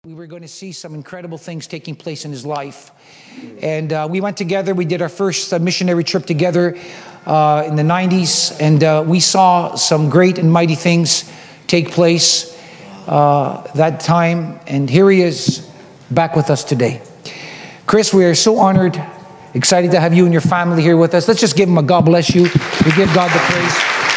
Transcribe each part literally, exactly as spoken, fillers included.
We were going to see some incredible things taking place in his life. And uh, we went together. We did our first uh, missionary trip together uh, in the nineties. And uh, we saw some great and mighty things take place uh, that time. And here he is back with us today. Chris, we are so honored, excited to have you and your family here with us. Let's just give him a God bless you. We give God the praise.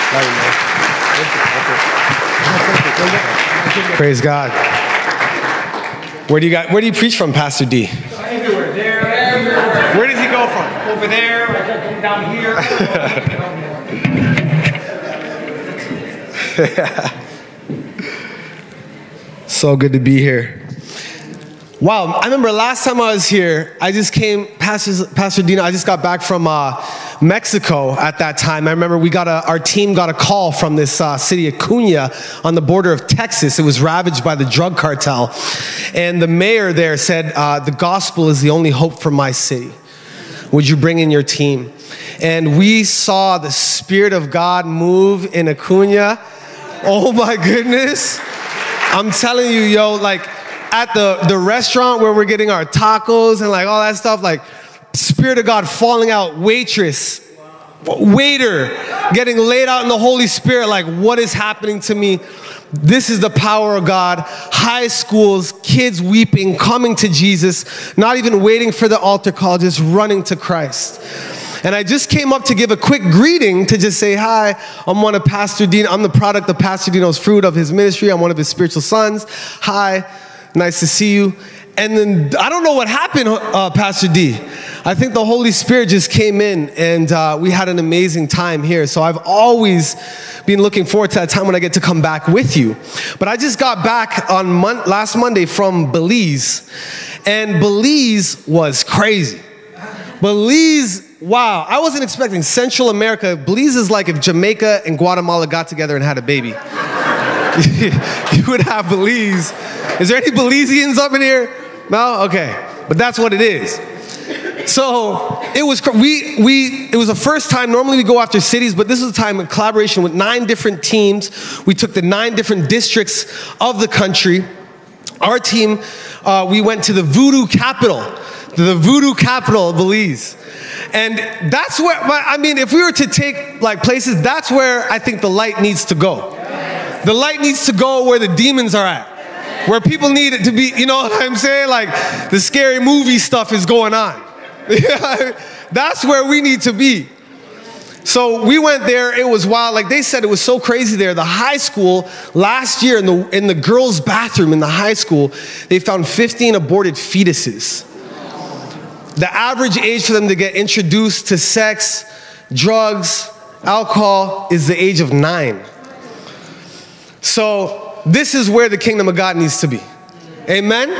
Praise God. Where do you got? Where do you preach from, Pastor D? Everywhere, there, everywhere. Where does he go from? Over there, I come down here. So good to be here. Wow, I remember last time I was here, I just came, Pastor, Pastor Dino, I just got back from uh, Mexico at that time. I remember we got a, our team got a call from this uh, city of Cunha on the border of Texas. It was ravaged by the drug cartel. And the mayor there said, uh, the gospel is the only hope for my city. Would you bring in your team? And we saw the Spirit of God move in Acuna. Oh my goodness. I'm telling you, yo, like, at the, the restaurant where we're getting our tacos and like all that stuff, like Spirit of God falling out, waitress, waiter, getting laid out in the Holy Spirit, like what is happening to me? This is the power of God. High schools, kids weeping, coming to Jesus, not even waiting for the altar call, just running to Christ. And I just came up to give a quick greeting to just say, hi, I'm one of Pastor Dino. I'm the product of Pastor Dino's fruit of his ministry. I'm one of his spiritual sons. Hi. Nice to see you. And then, I don't know what happened, uh, Pastor D. I think the Holy Spirit just came in and uh, we had an amazing time here. So I've always been looking forward to that time when I get to come back with you. But I just got back on mon- last Monday from Belize. And Belize was crazy. Belize, wow. I wasn't expecting Central America. Belize is like if Jamaica and Guatemala got together and had a baby. You would have Belize. Is there any Belizeans up in here? No? Okay. But that's what it is. So it was, we, we, it was the first time, normally we go after cities, but this was a time in collaboration with nine different teams. We took the nine different districts of the country. Our team, uh, we went to the voodoo capital, to the voodoo capital of Belize. And that's where, I mean, if we were to take like places, that's where I think the light needs to go. The light needs to go where the demons are at. Where people need it to be, you know what I'm saying? Like the scary movie stuff is going on. That's where we need to be. So we went there, it was wild. Like they said, it was so crazy there. The high school, last year in the, in the girls' bathroom in the high school, they found fifteen aborted fetuses. The average age for them to get introduced to sex, drugs, alcohol is the age of nine. So this is where the kingdom of God needs to be. Amen?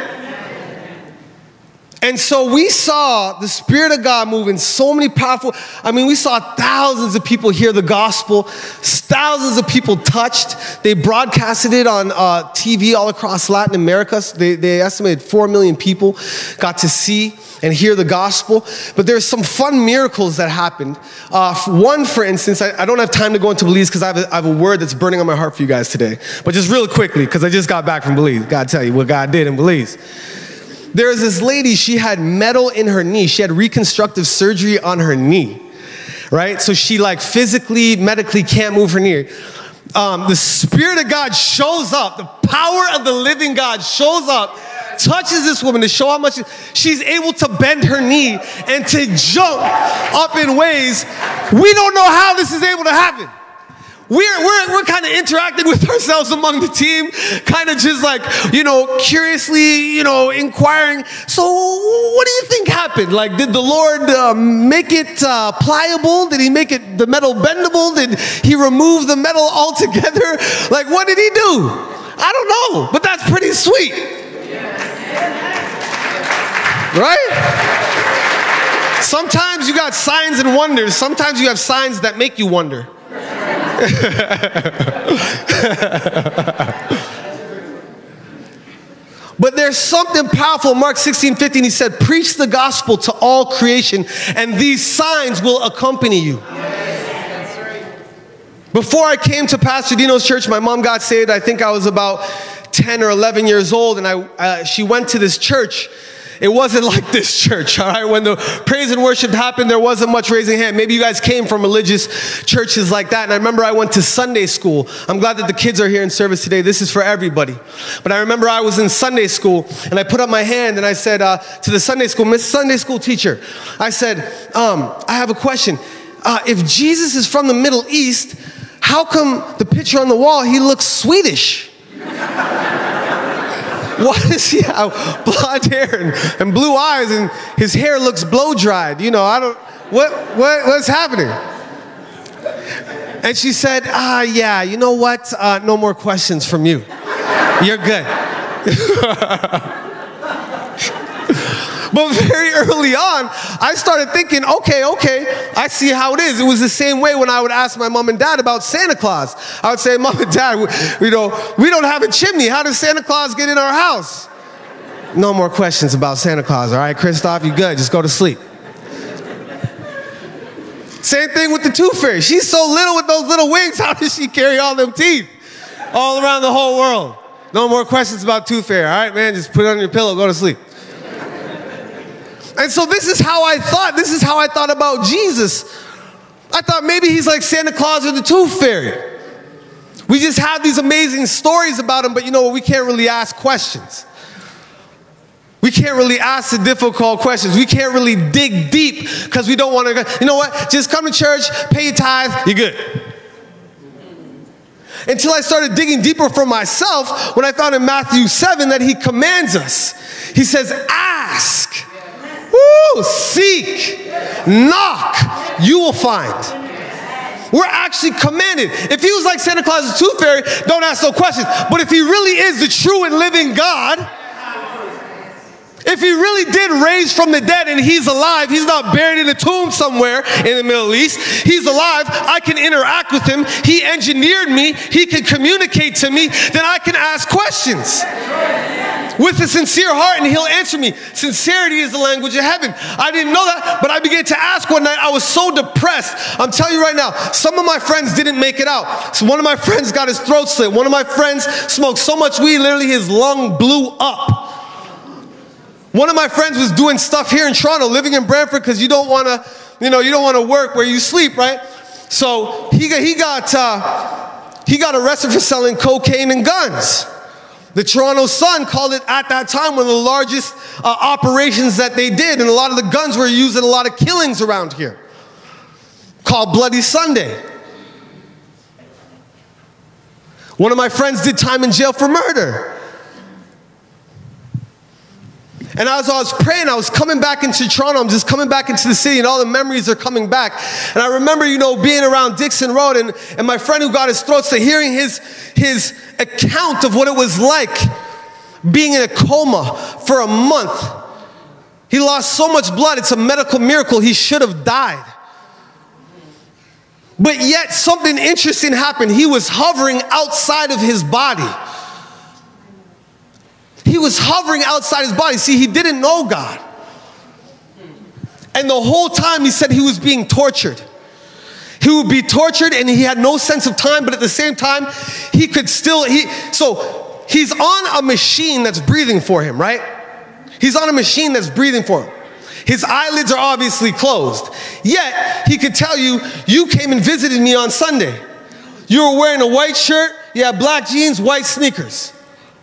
And so we saw the Spirit of God move in so many powerful, I mean, we saw thousands of people hear the gospel, thousands of people touched. They broadcasted it on uh, T V all across Latin America. So they, they estimated four million people got to see and hear the gospel. But there's some fun miracles that happened. Uh, one, for instance, I, I don't have time to go into Belize because I, I have a word that's burning on my heart for you guys today. But just real quickly, because I just got back from Belize. Gotta tell you what God did in Belize. There was this lady, she had metal in her knee. She had reconstructive surgery on her knee, right? So she like physically, medically can't move her knee. Um, the Spirit of God shows up. The power of the living God shows up, touches this woman to show how much she's able to bend her knee and to jump up in ways we don't know how this is able to happen. We're, we're, we're kind of interacting with ourselves among the team, kind of just like, you know, curiously, you know, inquiring. So what do you think happened? Like, did the Lord uh, make it uh, pliable? Did he make it the metal bendable? Did he remove the metal altogether? Like, what did he do? I don't know, but that's pretty sweet. Right? Sometimes you got signs and wonders. Sometimes you have signs that make you wonder. But there's something powerful. Mark sixteen fifteen, he said, preach the gospel to all creation, and these signs will accompany you. Before I came to Pastor Dino's church, my mom got saved. I think I was about ten or eleven years old, and I, uh, she went to this church. It wasn't like this church, all right? When the praise and worship happened, there wasn't much raising hand. Maybe you guys came from religious churches like that. And I remember I went to Sunday school. I'm glad that the kids are here in service today. This is for everybody. But I remember I was in Sunday school, and I put up my hand, and I said uh, to the Sunday school, Miss Sunday school teacher, I said, um, I have a question. Uh, if Jesus is from the Middle East, how come the picture on the wall, he looks Swedish? Why does he have blonde hair and, and blue eyes and his hair looks blow dried? You know, I don't, what, what, what's happening? And she said, ah, yeah, you know what? Uh, no more questions from you. You're good. But very early on, I started thinking, okay, okay, I see how it is. It was the same way when I would ask my mom and dad about Santa Claus. I would say, Mom and Dad, we, you know, we don't have a chimney. How does Santa Claus get in our house? No more questions about Santa Claus, all right? Christoph, you good. Just go to sleep. Same thing with the Tooth Fairy. She's so little with those little wings. How does she carry all them teeth all around the whole world? No more questions about Tooth Fairy, all right, man? Just put it on your pillow, go to sleep. And so this is how I thought. This is how I thought about Jesus. I thought maybe he's like Santa Claus or the Tooth Fairy. We just have these amazing stories about him, but you know what? We can't really ask questions. We can't really ask the difficult questions. We can't really dig deep because we don't want to, you know what? Just come to church, pay your tithe, you're good. Until I started digging deeper for myself when I found in Matthew seven that he commands us. He says, ask. Woo, seek, knock, you will find. We're actually commanded. If he was like Santa Claus the Tooth Fairy, don't ask no questions. But if he really is the true and living God, if he really did raise from the dead and he's alive, he's not buried in a tomb somewhere in the Middle East. He's alive. I can interact with him. He engineered me. He can communicate to me. Then I can ask questions with a sincere heart and he'll answer me. Sincerity is the language of heaven. I didn't know that, but I began to ask one night. I was so depressed. I'm telling you right now, some of my friends didn't make it out. So one of my friends got his throat slit. One of my friends smoked so much weed, literally his lung blew up. One of my friends was doing stuff here in Toronto, living in Brantford, because you don't want to, you know, you don't want to work where you sleep, right? So he got, he got, uh, he got arrested for selling cocaine and guns. The Toronto Sun called it at that time one of the largest uh, operations that they did, and a lot of the guns were used in a lot of killings around here, called Bloody Sunday. One of my friends did time in jail for murder. And as I was praying, I was coming back into Toronto. I'm just coming back into the city, and all the memories are coming back. And I remember, you know, being around Dixon Road, and, and my friend who got his throat slit, hearing his, his account of what it was like being in a coma for a month. He lost so much blood. It's a medical miracle. He should have died. But yet something interesting happened. He was hovering outside of his body. He was hovering outside his body. See, he didn't know God. And the whole time he said he was being tortured. He would be tortured and he had no sense of time, but at the same time, he could still, he, so he's on a machine that's breathing for him, right? He's on a machine that's breathing for him. His eyelids are obviously closed. Yet, he could tell you, you came and visited me on Sunday. You were wearing a white shirt, you had black jeans, white sneakers.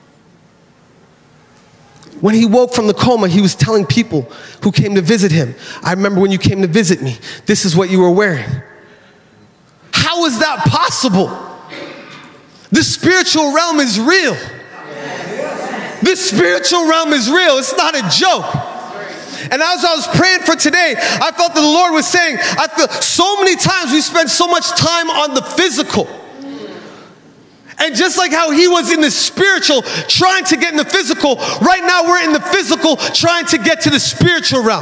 When he woke from the coma, he was telling people who came to visit him, I remember when you came to visit me, this is what you were wearing. How is that possible? The spiritual realm is real. The spiritual realm is real. It's not a joke. And as I was praying for today, I felt that the Lord was saying, I feel so many times we spend so much time on the physical. And just like how he was in the spiritual trying to get in the physical, right now we're in the physical trying to get to the spiritual realm.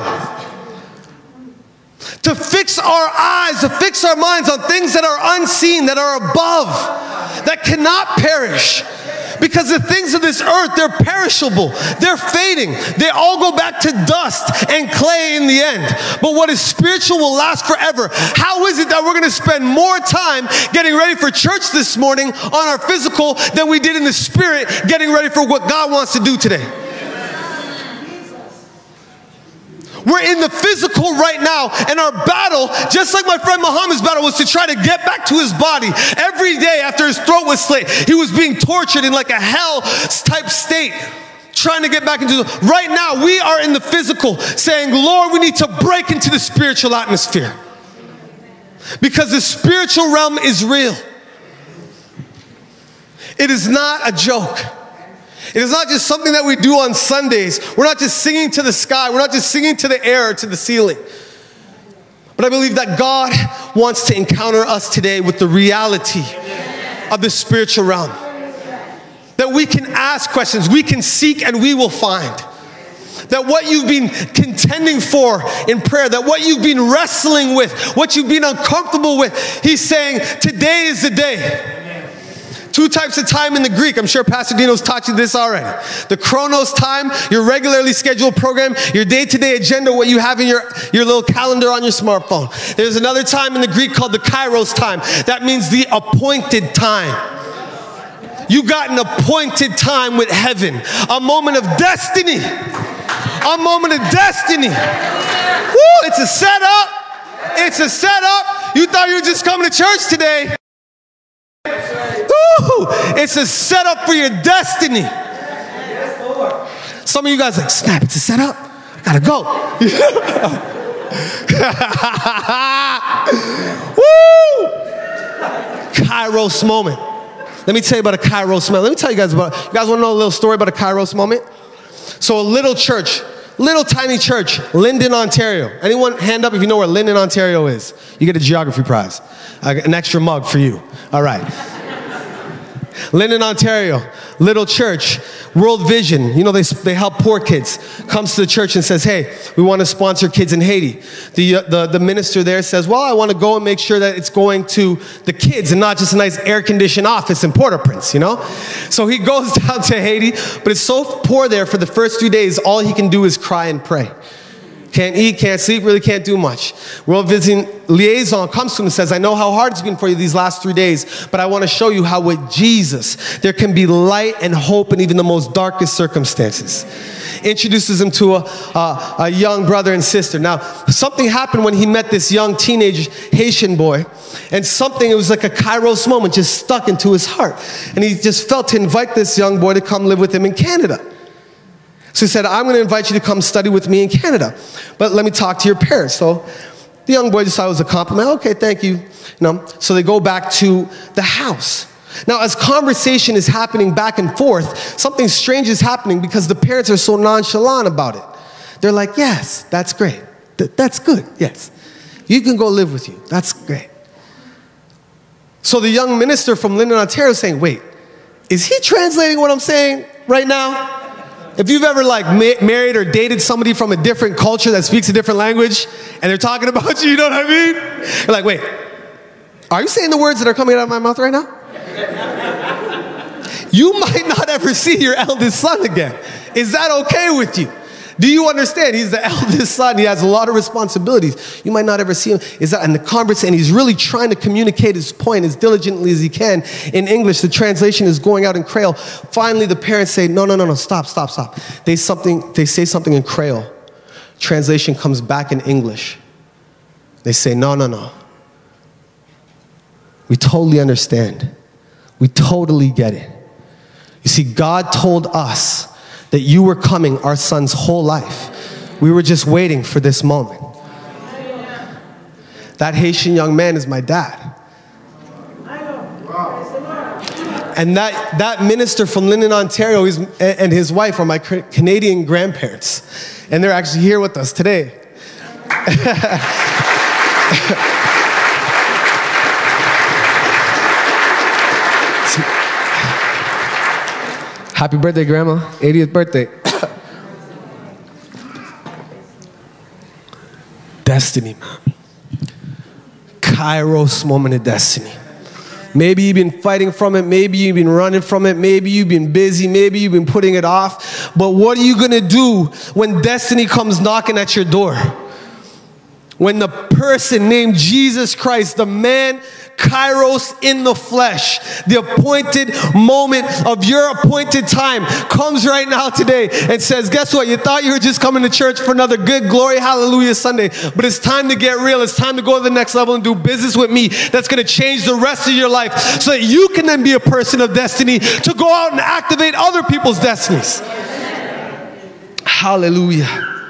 To fix our eyes, to fix our minds on things that are unseen, that are above, that cannot perish. Because the things of this earth, they're perishable. They're fading. They all go back to dust and clay in the end. But what is spiritual will last forever. How is it that we're going to spend more time getting ready for church this morning on our physical than we did in the spirit getting ready for what God wants to do today? We're in the physical right now, and our battle, just like my friend Muhammad's battle, was to try to get back to his body. Every day after his throat was slit, he was being tortured in like a hell-type state, trying to get back into the... Right now, we are in the physical, saying, Lord, we need to break into the spiritual atmosphere. Because the spiritual realm is real. It is not a joke. It is not just something that we do on Sundays. We're not just singing to the sky. We're not just singing to the air or to the ceiling. But I believe that God wants to encounter us today with the reality of the spiritual realm. That we can ask questions, we can seek, and we will find. That what you've been contending for in prayer, that what you've been wrestling with, what you've been uncomfortable with, he's saying, today is the day. Two types of time in the Greek. I'm sure Pastor Dino's taught you this already. The chronos time, your regularly scheduled program, your day-to-day agenda, what you have in your, your little calendar on your smartphone. There's another time in the Greek called the kairos time. That means the appointed time. You got an appointed time with heaven. A moment of destiny. A moment of destiny. Woo, it's a setup. It's a setup. You thought you were just coming to church today. Ooh, it's a setup for your destiny. Some of you guys are like, snap, it's a setup? I gotta go. Woo! Kairos moment. Let me tell you about a Kairos moment. Let me tell you guys about, you guys wanna know a little story about a Kairos moment? So a little church, little tiny church, Linden, Ontario. Anyone hand up if you know where Linden, Ontario is? You get a geography prize. I got an extra mug for you. All right. Linden, Ontario, little church, World Vision, you know, they, they help poor kids, comes to the church and says, hey, we want to sponsor kids in Haiti. The, uh, the, the minister there says, well, I want to go and make sure that it's going to the kids and not just a nice air-conditioned office in Port-au-Prince, you know? So he goes down to Haiti, but it's so poor there for the first few days, all he can do is cry and pray. Can't eat, can't sleep, really can't do much. World Vision liaison comes to him and says, I know how hard it's been for you these last three days, but I want to show you how with Jesus, there can be light and hope in even the most darkest circumstances. Introduces him to a, a, a young brother and sister. Now, something happened when he met this young teenage Haitian boy, and something, it was like a Kairos moment, just stuck into his heart. And he just felt to invite this young boy to come live with him in Canada. So he said, I'm going to invite you to come study with me in Canada, but let me talk to your parents. So the young boy decided it was a compliment. Okay, thank you. You know, so they go back to the house. Now, as conversation is happening back and forth, something strange is happening because the parents are so nonchalant about it. They're like, yes, that's great. Th- that's good, yes. You can go live with you. That's great. So the young minister from Linden, Ontario is saying, wait, is he translating what I'm saying right now? If you've ever like ma- married or dated somebody from a different culture that speaks a different language and they're talking about you, you know what I mean? You're like, wait, are you saying the words that are coming out of my mouth right now? You might not ever see your eldest son again. Is that okay with you? Do you understand? He's the eldest son. He has a lot of responsibilities. You might not ever see him. Is that in the conversation? And he's really trying to communicate his point as diligently as he can in English. The translation is going out in Creole. Finally, the parents say, no, no, no, no, stop, stop, stop. They, something, they say something in Creole. Translation comes back in English. They say, no, no, no. We totally understand. We totally get it. You see, God told us that you were coming our son's whole life. We were just waiting for this moment. That Haitian young man is my dad. And that, that minister from Linden, Ontario, he's, and his wife are my Canadian grandparents. And they're actually here with us today. Happy birthday, Grandma. eightieth birthday. Destiny, man. Kairos moment of destiny. Maybe you've been fighting from it. Maybe you've been running from it. Maybe you've been busy. Maybe you've been putting it off. But what are you going to do when destiny comes knocking at your door? When the person named Jesus Christ, the man Kairos in the flesh, the appointed moment of your appointed time comes right now today and says, guess what? You thought you were just coming to church for another good glory, hallelujah Sunday, but it's time to get real. It's time to go to the next level and do business with me that's going to change the rest of your life so that you can then be a person of destiny to go out and activate other people's destinies. Hallelujah.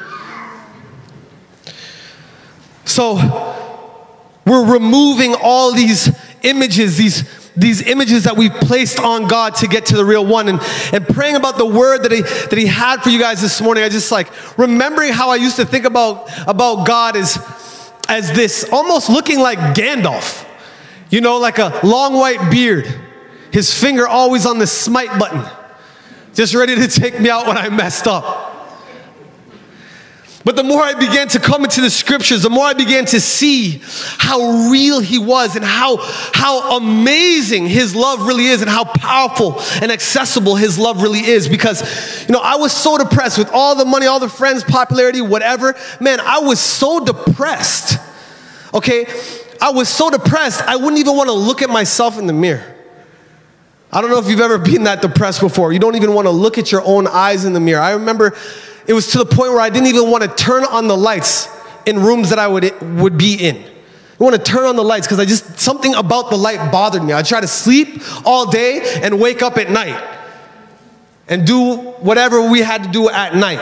So, we're removing all these images, these, these images that we've placed on God to get to the real one. And, and praying about the word that he, that he had for you guys this morning, I just like remembering how I used to think about, about God as, as this, almost looking like Gandalf. You know, like a long white beard. His finger always on the smite button. Just ready to take me out when I messed up. But the more I began to come into the scriptures, the more I began to see how real he was and how, how amazing his love really is and how powerful and accessible his love really is. Because, you know, I was so depressed with all the money, all the friends, popularity, whatever. Man, I was so depressed. Okay? I was so depressed, I wouldn't even want to look at myself in the mirror. I don't know if you've ever been that depressed before. You don't even want to look at your own eyes in the mirror. I remember it was to the point where I didn't even want to turn on the lights in rooms that I would, would be in. I want to turn on the lights because I just, something about the light bothered me. I'd try to sleep all day and wake up at night and do whatever we had to do at night.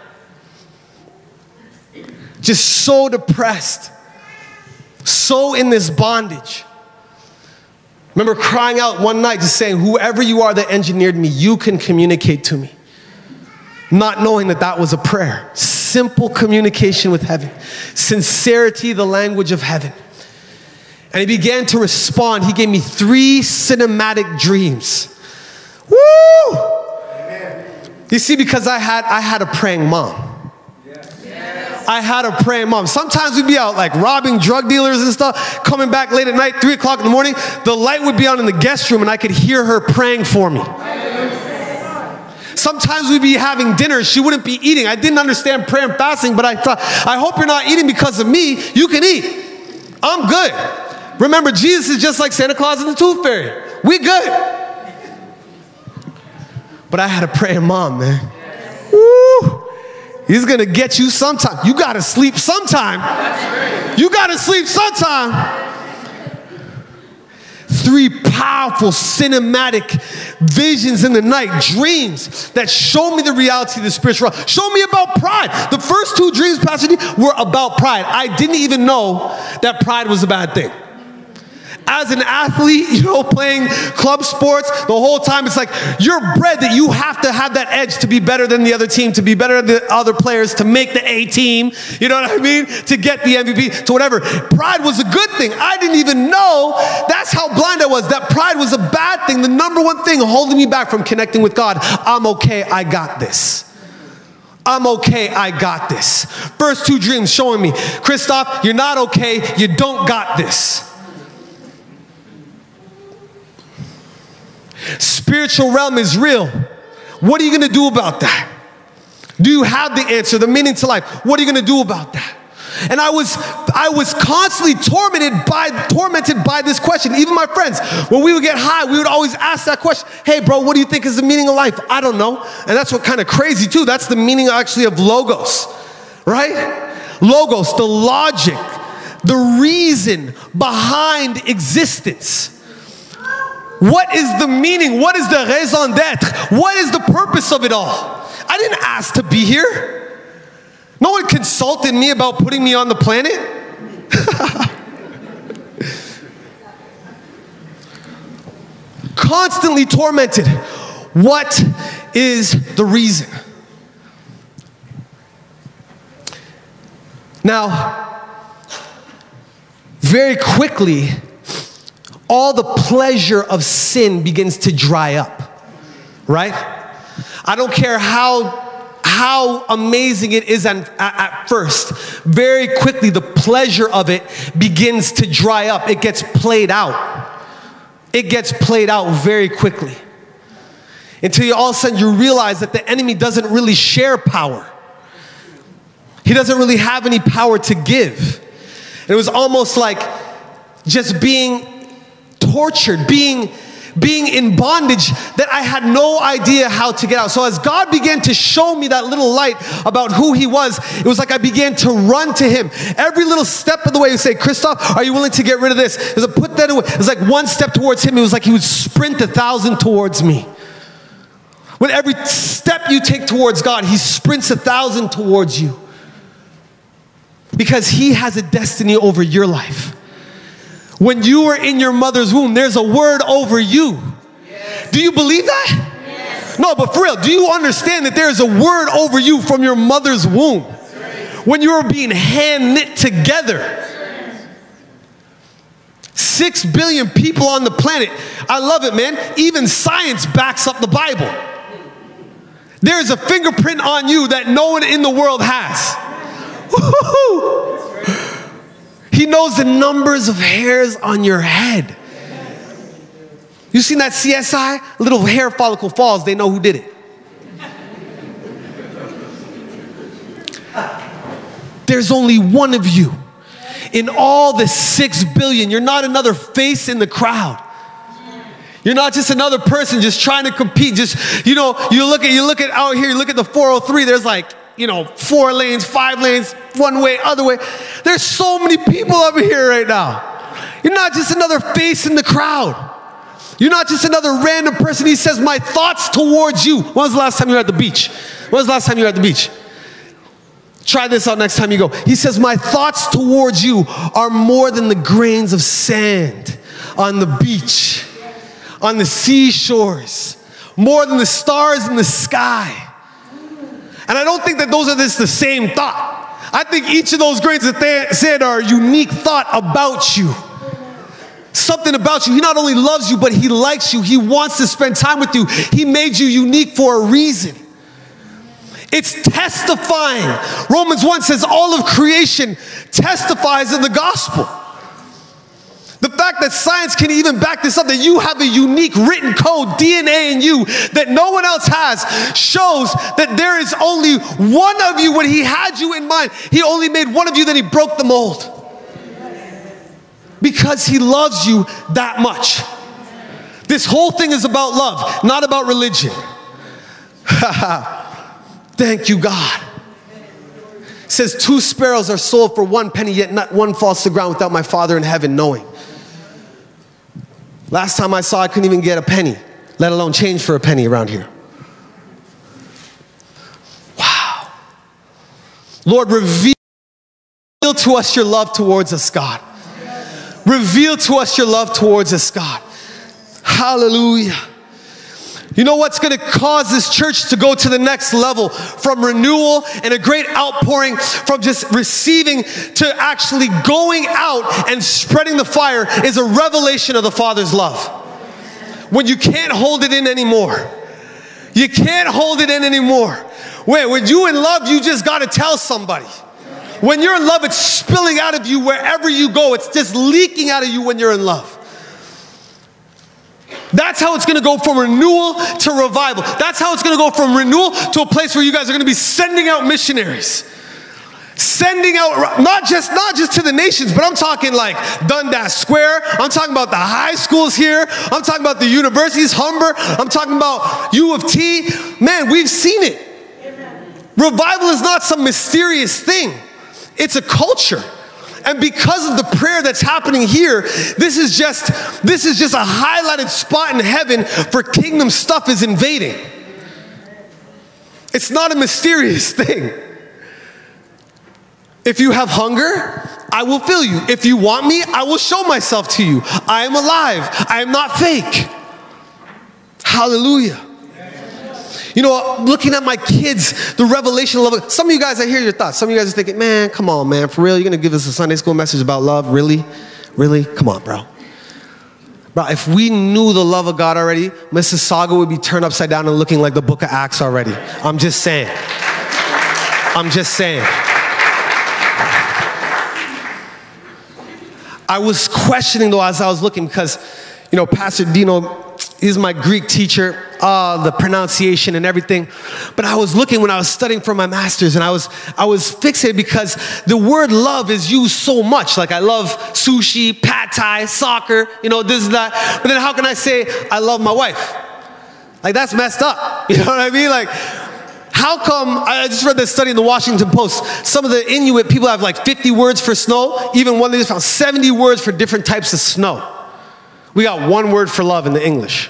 Just so depressed, so in this bondage. Remember crying out one night, just saying, whoever you are that engineered me, you can communicate to me. Not knowing that that was a prayer. Simple communication with heaven. Sincerity, the language of heaven. And he began to respond. He gave me three cinematic dreams. Woo! Amen. You see, because I had, I had a praying mom. Yes. I had a praying mom. Sometimes we'd be out like robbing drug dealers and stuff, coming back late at night, three o'clock in the morning. The light would be on in the guest room and I could hear her praying for me. Sometimes we'd be having dinner. She wouldn't be eating. I didn't understand prayer and fasting, but I thought, I hope you're not eating because of me. You can eat. I'm good. Remember, Jesus is just like Santa Claus and the Tooth Fairy. We good. But I had a praying mom, man. Woo! He's going to get you sometime. You got to sleep sometime. You got to sleep sometime. Three powerful cinematic visions in the night, dreams that show me the reality of the spiritual world. Show me about pride. The first two dreams, Pastor D, were about pride. I didn't even know that pride was a bad thing. As an athlete, you know, playing club sports, the whole time it's like you're bred that you have to have that edge to be better than the other team, to be better than the other players, to make the A team, you know what I mean? To get the M V P, to whatever. Pride was a good thing. I didn't even know that's how blind I was, that pride was a bad thing, the number one thing holding me back from connecting with God. I'm okay, I got this. I'm okay, I got this. First two dreams showing me, Christoph, you're not okay, you don't got this. Spiritual realm is real. What are you going to do about that? Do you have the answer, the meaning to life? What are you going to do about that? And I was, I was constantly tormented by, tormented by this question. Even my friends, when we would get high, we would always ask that question. Hey, bro, what do you think is the meaning of life? I don't know. And that's what kind of crazy too. That's the meaning actually of logos, right? Logos, the logic, the reason behind existence. What is the meaning? What is the raison d'être? What is the purpose of it all? I didn't ask to be here. No one consulted me about putting me on the planet. Constantly tormented. What is the reason? Now, very quickly, all the pleasure of sin begins to dry up, right? I don't care how, how amazing it is at, at first. Very quickly, the pleasure of it begins to dry up. It gets played out. it gets played out very quickly. Until you all of a sudden you realize that the enemy doesn't really share power. He doesn't really have any power to give. And it was almost like just being tortured, being, being in bondage that I had no idea how to get out. So as God began to show me that little light about who he was, it was like I began to run to him. Every little step of the way, he would say, Christoph, are you willing to get rid of this? It was like, put that away. It was like one step towards him. It was like he would sprint a thousand towards me. With every step you take towards God, he sprints a thousand towards you. Because he has a destiny over your life. When you were in your mother's womb, there's a word over you. Yes. Do you believe that? Yes. No, but for real, do you understand that there's a word over you from your mother's womb? Right. When you were being hand knit together. Right. Six billion people on the planet. I love it, man. Even science backs up the Bible. There's a fingerprint on you that no one in the world has. Woo-hoo-hoo. He knows the numbers of hairs on your head. You seen that C S I? A little hair follicle falls, they know who did it. There's only one of you. In all the six billion, you're not another face in the crowd. You're not just another person just trying to compete. Just, you know, you look at, you look at out here, you look at the four oh three, there's like, you know, four lanes, five lanes, one way, other way. There's so many people up here right now. You're not just another face in the crowd. You're not just another random person. He says, my thoughts towards you. When was the last time you were at the beach? When was the last time you were at the beach? Try this out next time you go. He says, my thoughts towards you are more than the grains of sand on the beach, on the seashores, more than the stars in the sky. And I don't think that those are just the same thought. I think each of those grains of sand are a unique thought about you. Something about you. He not only loves you, but he likes you. He wants to spend time with you. He made you unique for a reason. It's testifying. Romans one says all of creation testifies in the gospel. The fact that science can even back this up, that you have a unique written code, D N A in you, that no one else has, shows that there is only one of you. When he had you in mind, he only made one of you, then he broke the mold. Because he loves you that much. This whole thing is about love, not about religion. Thank you, God. It says, two sparrows are sold for one penny, yet not one falls to the ground without my Father in heaven knowing. Last time I saw, I couldn't even get a penny, let alone change for a penny around here. Wow. Lord, reveal to us your love towards us, God. Reveal to us your love towards us, God. Hallelujah. You know what's going to cause this church to go to the next level from renewal and a great outpouring from just receiving to actually going out and spreading the fire is a revelation of the Father's love. When you can't hold it in anymore. You can't hold it in anymore. Wait, when you're in love, you just got to tell somebody. When you're in love, it's spilling out of you wherever you go. It's just leaking out of you when you're in love. That's how it's going to go from renewal to revival. That's how it's going to go from renewal to a place where you guys are going to be sending out missionaries. Sending out, not just, not just to the nations, but I'm talking like Dundas Square. I'm talking about the high schools here. I'm talking about the universities, Humber. I'm talking about U of T. Man, we've seen it. Amen. Revival is not some mysterious thing. It's a culture. And because of the prayer that's happening here, this is just, this is just a highlighted spot in heaven for kingdom stuff is invading. It's not a mysterious thing. If you have hunger, I will fill you. If you want me, I will show myself to you. I am alive. I am not fake. Hallelujah. You know, looking at my kids, the revelation of love. Some of you guys, I hear your thoughts. Some of you guys are thinking, man, come on, man. For real, you're going to give us a Sunday school message about love? Really? Really? Come on, bro. Bro, if we knew the love of God already, Mississauga would be turned upside down and looking like the book of Acts already. I'm just saying. I'm just saying. I was questioning, though, as I was looking, because, you know, Pastor Dino, he's my Greek teacher, uh, the pronunciation and everything. But I was looking when I was studying for my master's, and I was I was fixated because the word love is used so much. Like, I love sushi, pad thai, soccer, you know, this, that. But then how can I say I love my wife? Like, that's messed up. You know what I mean? Like, how come, I just read this study in the Washington Post, some of the Inuit people have like fifty words for snow. Even one, they just found seventy words for different types of snow. We got one word for love in the English.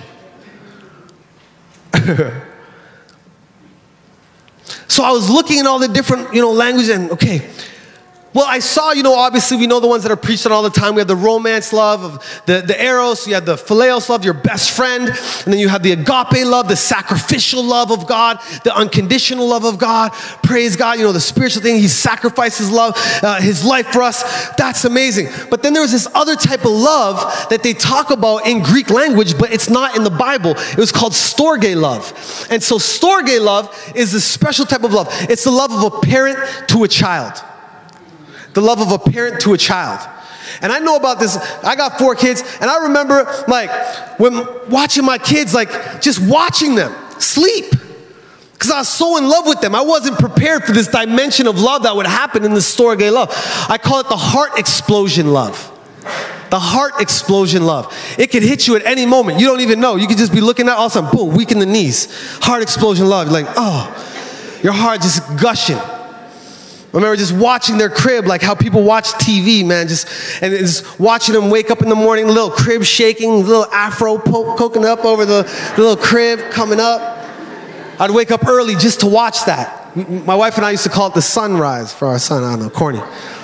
So I was looking at all the different, you know, languages, and okay. Well, I saw, you know, obviously we know the ones that are preached on all the time. We have the romance love of the, the eros, you have the phileos love, your best friend, and then you have the agape love, the sacrificial love of God, the unconditional love of God. Praise God, you know, the spiritual thing. He sacrificed his love, uh, his life for us. That's amazing. But then there was this other type of love that they talk about in Greek language, but it's not in the Bible. It was called storge love. And so storge love is a special type of love. It's the love of a parent to a child. The love of a parent to a child. And I know about this. I got four kids, and I remember, like, when watching my kids, like, just watching them sleep, because I was so in love with them. I wasn't prepared for this dimension of love that would happen in the storge love. I call it the heart explosion love. The heart explosion love. It can hit you at any moment. You don't even know. You could just be looking at, all of a sudden, boom, weak in the knees. Heart explosion love. You're like, oh, your heart just gushing. I remember just watching their crib, like how people watch T V, man, just and just watching them wake up in the morning, little crib shaking, little afro poke, poking up over the, the little crib coming up. I'd wake up early just to watch that. My wife and I used to call it the sunrise for our son. I don't know, corny.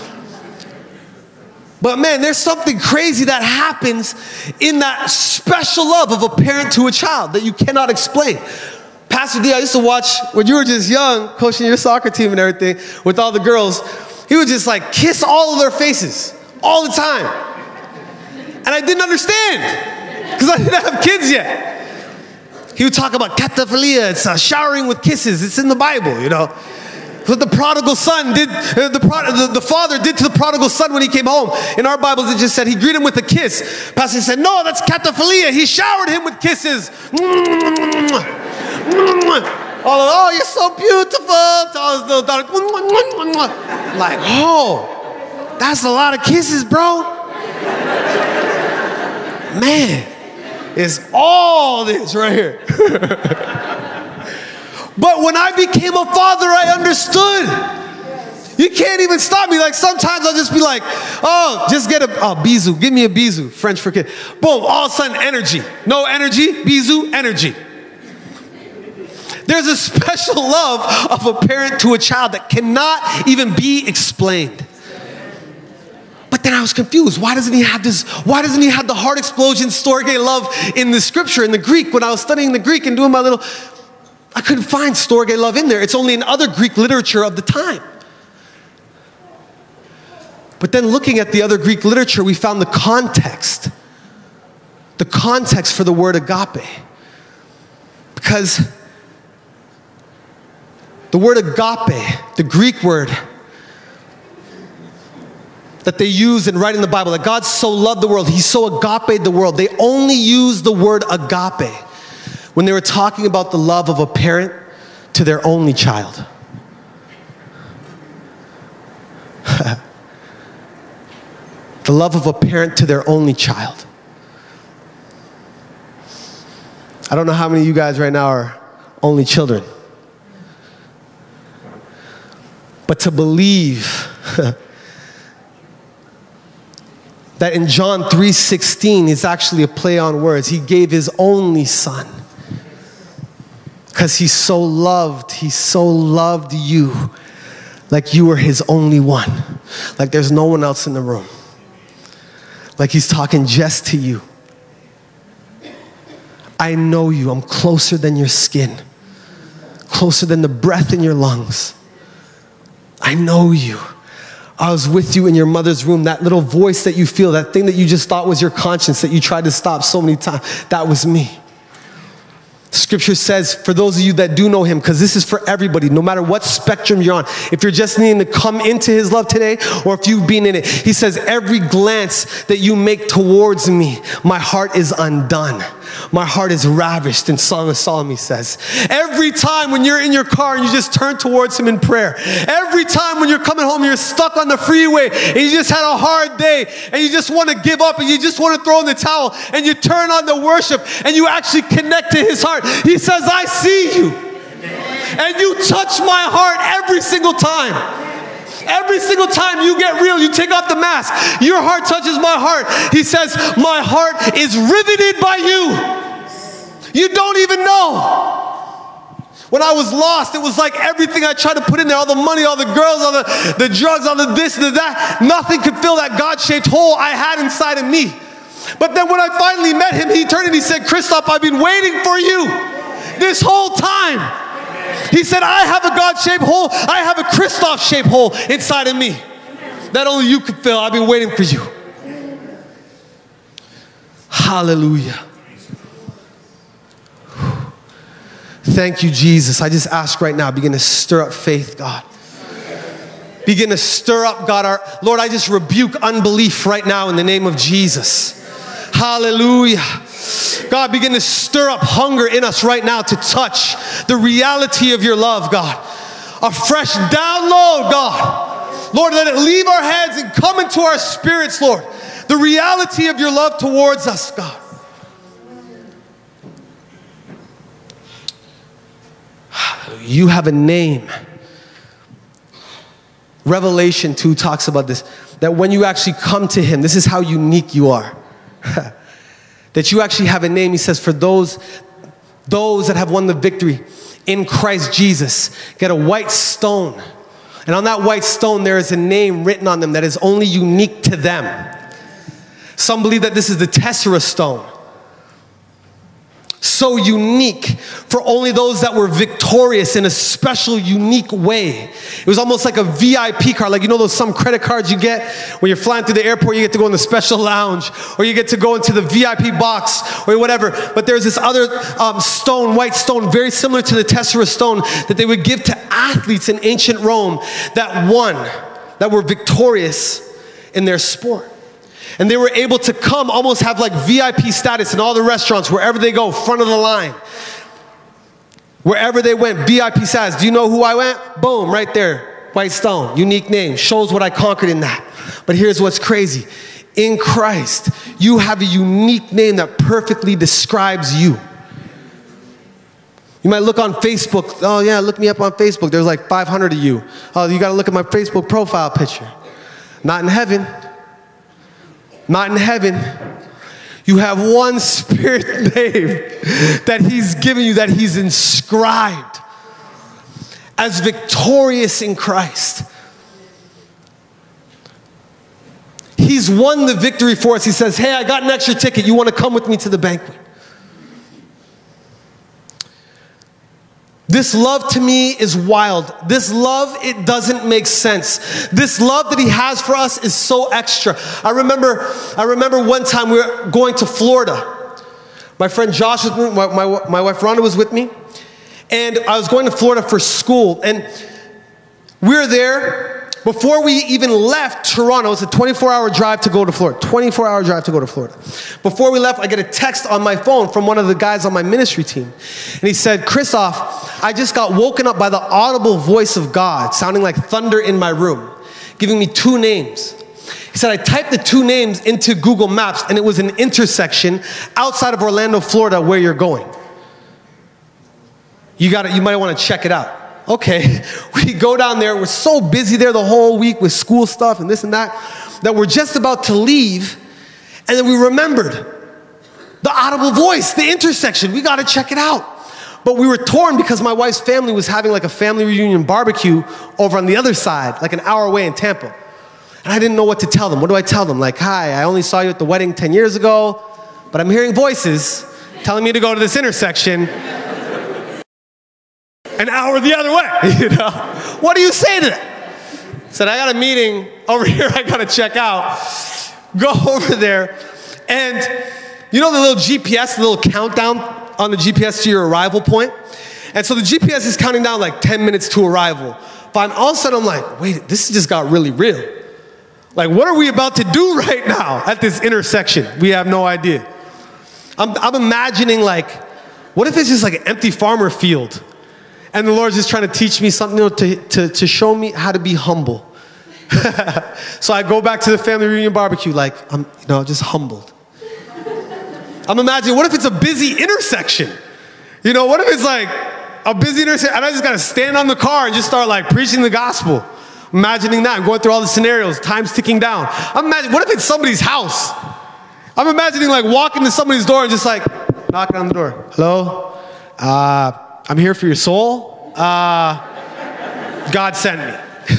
But man, there's something crazy that happens in that special love of a parent to a child that you cannot explain. Pastor D, I used to watch, when you were just young, coaching your soccer team and everything, with all the girls, he would just like kiss all of their faces, all the time. And I didn't understand, because I didn't have kids yet. He would talk about kataphilia, it's uh, showering with kisses, it's in the Bible, you know. What the prodigal son did, uh, the, pro- the, the father did to the prodigal son when he came home. In our Bibles, it just said he greeted him with a kiss. Pastor said, no, that's kataphilia. He showered him with kisses. Oh, you're so beautiful. To all his little daughter. Like, oh, that's a lot of kisses, bro. Man, it's all this right here. But when I became a father, I understood. You can't even stop me. Like, sometimes I'll just be like, oh, just get a oh, bisou. Give me a bisou. French for kid. Boom, all of a sudden energy. No energy, bisou, energy. There's a special love of a parent to a child that cannot even be explained. But then I was confused. Why doesn't he have this? Why doesn't he have the heart explosion, storge love in the scripture, in the Greek? When I was studying the Greek and doing my little, I couldn't find storge love in there. It's only in other Greek literature of the time. But then looking at the other Greek literature, we found the context. The context for the word agape. Because the word agape, the Greek word that they use and write in the Bible, that God so loved the world, he so agape the world. They only use the word agape when they were talking about the love of a parent to their only child. The love of a parent to their only child. I don't know how many of you guys right now are only children. But to believe that in John three sixteen is actually a play on words. He gave his only son. Because he so loved, he so loved you like you were his only one. Like there's no one else in the room. Like he's talking just to you. I know you. I'm closer than your skin. Closer than the breath in your lungs. I know you. I was with you in your mother's womb. That little voice that you feel, that thing that you just thought was your conscience that you tried to stop so many times, that was me. Scripture says, for those of you that do know him, because this is for everybody, no matter what spectrum you're on, if you're just needing to come into his love today, or if you've been in it, he says, every glance that you make towards me, my heart is undone. My heart is ravished, in Song of Solomon says. Every time when you're in your car and you just turn towards him in prayer, every time when you're coming home, you're stuck on the freeway and you just had a hard day and you just want to give up and you just want to throw in the towel, and you turn on the worship and you actually connect to his heart. He says, I see you. And you touch my heart every single time. Every single time you get real, you take off the mask, your heart touches my heart. He says, my heart is riveted by you. You don't even know. When I was lost, it was like everything I tried to put in there, all the money, all the girls, all the, the drugs, all the this and the that, nothing could fill that God-shaped hole I had inside of me. But then when I finally met him, he turned and he said, Christoph, I've been waiting for you this whole time. He said, I have a God-shaped hole. I have a Christoph-shaped hole inside of me that only you could fill. I've been waiting for you. Hallelujah. Thank you, Jesus. I just ask right now, begin to stir up faith, God. Begin to stir up, God. Our Lord, I just rebuke unbelief right now in the name of Jesus. Hallelujah. God, begin to stir up hunger in us right now to touch the reality of your love, God. A fresh download, God. Lord, let it leave our heads and come into our spirits, Lord. The reality of your love towards us, God. Hallelujah. You have a name. Revelation two talks about this, that when you actually come to him, this is how unique you are. That you actually have a name. He says, for those, those that have won the victory in Christ Jesus, get a white stone. And on that white stone, there is a name written on them that is only unique to them. Some believe that this is the Tessera stone. So unique for only those that were victorious in a special, unique way. It was almost like a V I P card. Like, you know those some credit cards you get when you're flying through the airport, you get to go in the special lounge, or you get to go into the V I P box, or whatever. But there's this other um, stone, white stone, very similar to the Tessera stone, that they would give to athletes in ancient Rome that won, that were victorious in their sport. And they were able to come, almost have like V I P status in all the restaurants, wherever they go, front of the line. Wherever they went, V I P status. Do you know who I went? Boom, right there. White stone, unique name, shows what I conquered in that. But here's what's crazy. In Christ, you have a unique name that perfectly describes you. You might look on Facebook. Oh yeah, look me up on Facebook. There's like five hundred of you. Oh, you gotta look at my Facebook profile picture. Not in heaven. Not in heaven. You have one spirit name that he's given you, that he's inscribed as victorious in Christ. He's won the victory for us. He says, hey, I got an extra ticket. You want to come with me to the banquet? This love to me is wild. This love, it doesn't make sense. This love that he has for us is so extra. I remember, I remember one time we were going to Florida. My friend Josh was with me, my, my, my wife Rhonda was with me, and I was going to Florida for school. And we were there. Before we even left Toronto, it was a twenty-four hour drive to go to Florida. twenty-four hour drive to go to Florida. Before we left, I get a text on my phone from one of the guys on my ministry team. And he said, Christoph, I just got woken up by the audible voice of God, sounding like thunder in my room, giving me two names. He said, I typed the two names into Google Maps, and it was an intersection outside of Orlando, Florida, where you're going. You got it. You might want to check it out. Okay, we go down there. We're so busy there the whole week with school stuff and this and that, that we're just about to leave, and then we remembered the audible voice, the intersection. We got to check it out. But we were torn because my wife's family was having like a family reunion barbecue over on the other side, like an hour away in Tampa. And I didn't know what to tell them. What do I tell them? Like, hi, I only saw you at the wedding ten years ago, but I'm hearing voices telling me to go to this intersection an hour the other way, you know? What do you say to that? Said, I got a meeting over here I gotta check out. Go over there, and you know the little G P S, the little countdown on the G P S to your arrival point. And so the G P S is counting down like ten minutes to arrival. But all of a sudden I'm like, wait, this just got really real. Like, what are we about to do right now at this intersection? We have no idea. I'm, I'm imagining like, what if it's just like an empty farmer field? And the Lord's just trying to teach me something, you know, to, to, to show me how to be humble. So I go back to the family reunion barbecue like, I'm, you know, just humbled. I'm imagining, what if it's a busy intersection? You know, what if it's like a busy intersection and I just got to stand on the car and just start like preaching the gospel? Imagining that, I'm going through all the scenarios, time's ticking down. I'm imagining, what if it's somebody's house? I'm imagining like walking to somebody's door and just like knocking on the door. Hello? Uh, I'm here for your soul. Uh, God sent me.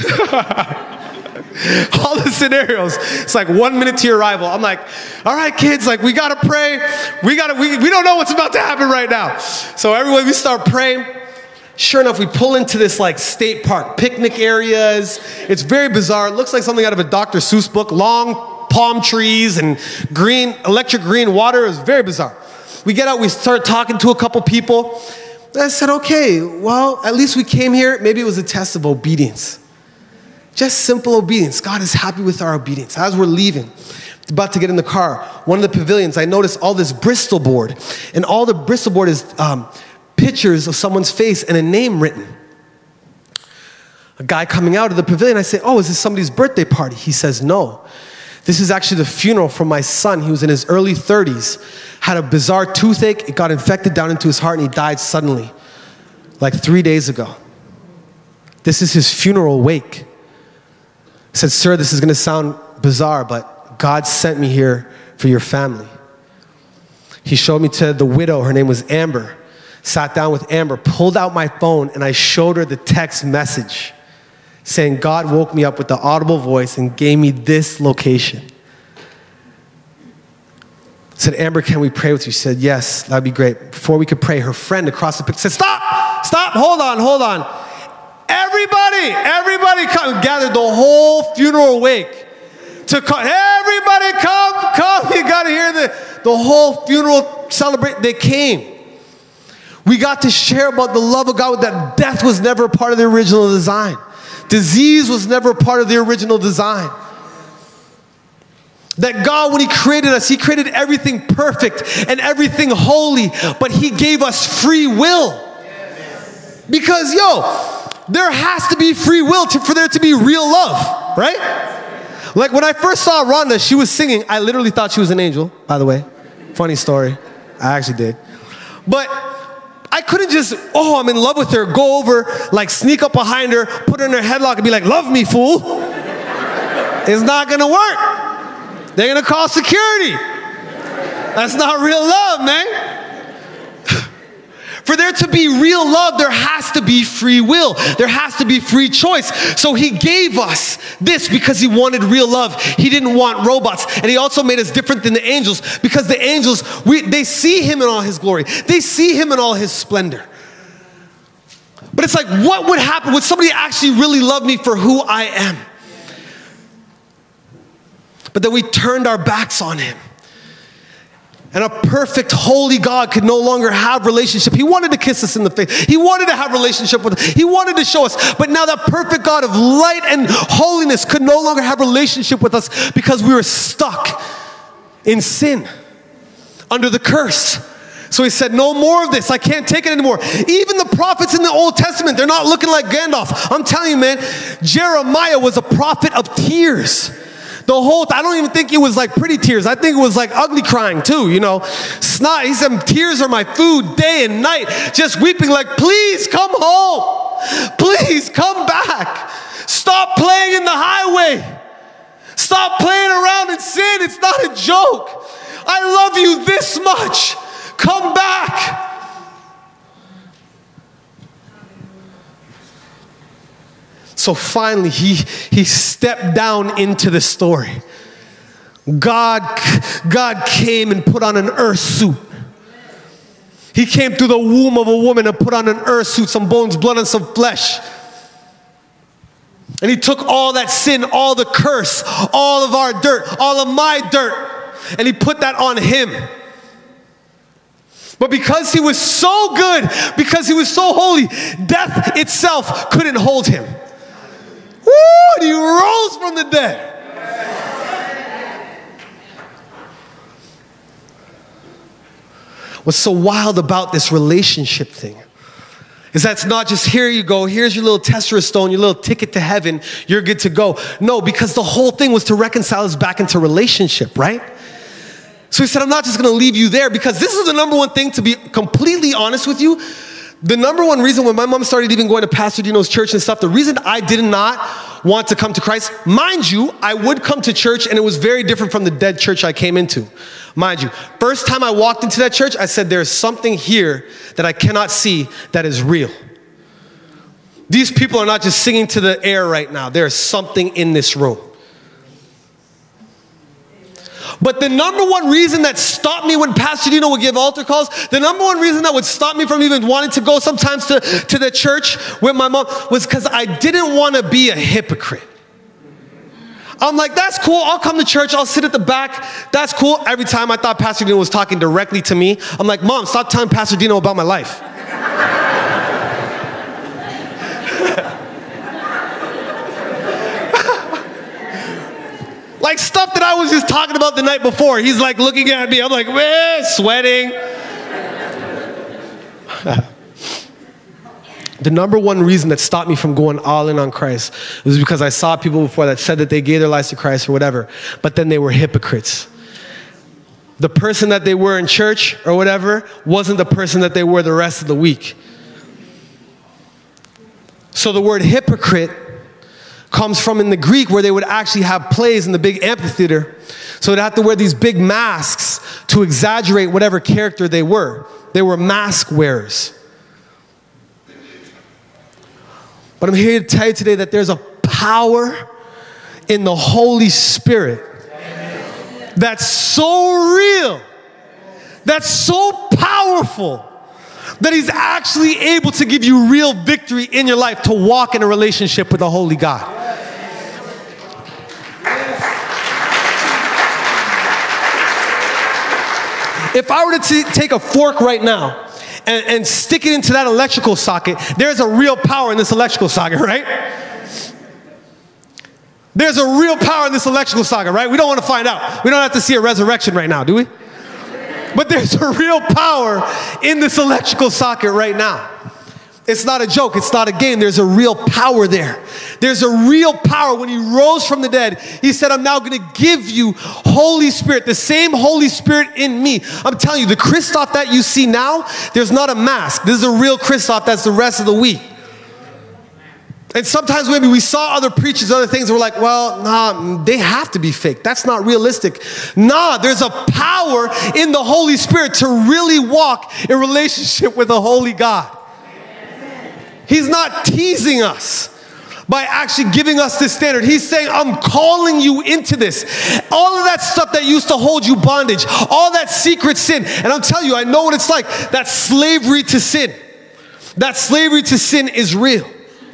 All the scenarios. It's like one minute to your arrival. I'm like, all right, kids, like we gotta pray. We gotta, we, we don't know what's about to happen right now. So everyone, we start praying. Sure enough, we pull into this like state park, picnic areas. It's very bizarre. It looks like something out of a Doctor Seuss book. Long palm trees and green, electric green water. It was very bizarre. We get out, we start talking to a couple people. And I said, okay, well, at least we came here. Maybe it was a test of obedience. Just simple obedience. God is happy with our obedience. As we're leaving, about to get in the car, one of the pavilions, I noticed all this Bristol board. And all the Bristol board is um, pictures of someone's face and a name written. A guy coming out of the pavilion, I say, oh, is this somebody's birthday party? He says, no. This is actually the funeral for my son. He was in his early thirties, had a bizarre toothache. It got infected down into his heart and he died suddenly, like three days ago. This is his funeral wake. I said, sir, this is gonna sound bizarre, but God sent me here for your family. He showed me to the widow, her name was Amber. Sat down with Amber, pulled out my phone, and I showed her the text message saying, God woke me up with the audible voice and gave me this location. I said, Amber, can we pray with you? She said, yes, that'd be great. Before we could pray, her friend across the picture said, stop, stop, hold on, hold on. Everybody, everybody come, gathered the whole funeral wake to come. Everybody come, come, you gotta hear the, the whole funeral celebrate. They came. We got to share about the love of God, that death was never a part of the original design. Disease was never a part of the original design. That God, when He created us, He created everything perfect and everything holy, but He gave us free will. Because, yo, there has to be free will to, for there to be real love, right? Like when I first saw Rhonda, she was singing. I literally thought she was an angel, by the way. Funny story. I actually did. But I couldn't just, oh, I'm in love with her, go over, like sneak up behind her, put her in her headlock and be like, love me, fool. It's not gonna work. They're gonna call security. That's not real love, man. For there to be real love, there has to be free will. There has to be free choice. So He gave us this because He wanted real love. He didn't want robots. And He also made us different than the angels, because the angels, we, they see Him in all His glory. They see Him in all His splendor. But it's like, what would happen? Would somebody actually really love me for who I am? But then we turned our backs on Him. And a perfect, holy God could no longer have relationship. He wanted to kiss us in the face. He wanted to have relationship with us. He wanted to show us. But now that perfect God of light and holiness could no longer have relationship with us because we were stuck in sin, under the curse. So He said, no more of this. I can't take it anymore. Even the prophets in the Old Testament, they're not looking like Gandalf. I'm telling you, man, Jeremiah was a prophet of tears. The whole, I don't even think it was like pretty tears. I think it was like ugly crying too, you know. Snot, he said, tears are my food day and night. Just weeping like, please come home. Please come back. Stop playing in the highway. Stop playing around in sin. It's not a joke. I love you this much. Come back. So finally, he, he stepped down into the story. God, God came and put on an earth suit. He came through the womb of a woman and put on an earth suit, some bones, blood, and some flesh. And He took all that sin, all the curse, all of our dirt, all of my dirt, and He put that on Him. But because he was so good, because he was so holy, death itself couldn't hold him. Woo! And he rose from the dead. What's so wild about this relationship thing is that it's not just here you go, here's your little tessera stone, your little ticket to heaven, you're good to go. No, because the whole thing was to reconcile us back into relationship, right? So he said, I'm not just going to leave you there, because this is the number one thing, to be completely honest with you. The number one reason when my mom started even going to Pastor Dino's church and stuff, the reason I did not want to come to Christ, mind you, I would come to church and it was very different from the dead church I came into. Mind you, first time I walked into that church, I said, there's something here that I cannot see that is real. These people are not just singing to the air right now. There's something in this room. But the number one reason that stopped me when Pastor Dino would give altar calls, the number one reason that would stop me from even wanting to go sometimes to, to the church with my mom was because I didn't want to be a hypocrite. I'm like, that's cool. I'll come to church. I'll sit at the back. That's cool. Every time I thought Pastor Dino was talking directly to me, I'm like, Mom, stop telling Pastor Dino about my life. Like stuff that I was just talking about the night before. He's like looking at me. I'm like, eh, sweating. The number one reason that stopped me from going all in on Christ was because I saw people before that said that they gave their lives to Christ or whatever, but then they were hypocrites. The person that they were in church or whatever wasn't the person that they were the rest of the week. So the word hypocrite comes from in the Greek, where they would actually have plays in the big amphitheater. So they'd have to wear these big masks to exaggerate whatever character they were. They were mask wearers. But I'm here to tell you today that there's a power in the Holy Spirit that's so real, that's so powerful, that he's actually able to give you real victory in your life to walk in a relationship with the Holy God. If I were to t- take a fork right now and, and stick it into that electrical socket, there's a real power in this electrical socket, right? There's a real power in this electrical socket, right? We don't want to find out. We don't have to see a resurrection right now, do we? But there's a real power in this electrical socket right now. It's not a joke. It's not a game. There's a real power there. There's a real power. When he rose from the dead, he said, I'm now going to give you Holy Spirit, the same Holy Spirit in me. I'm telling you, the Christoph that you see now, there's not a mask. This is a real Christoph that's the rest of the week. And sometimes maybe we saw other preachers, other things, and we're like, well, nah, they have to be fake. That's not realistic. Nah, there's a power in the Holy Spirit to really walk in relationship with the Holy God. He's not teasing us by actually giving us this standard. He's saying, I'm calling you into this. All of that stuff that used to hold you bondage, all that secret sin. And I'm telling you, I know what it's like. That slavery to sin. That slavery to sin is real.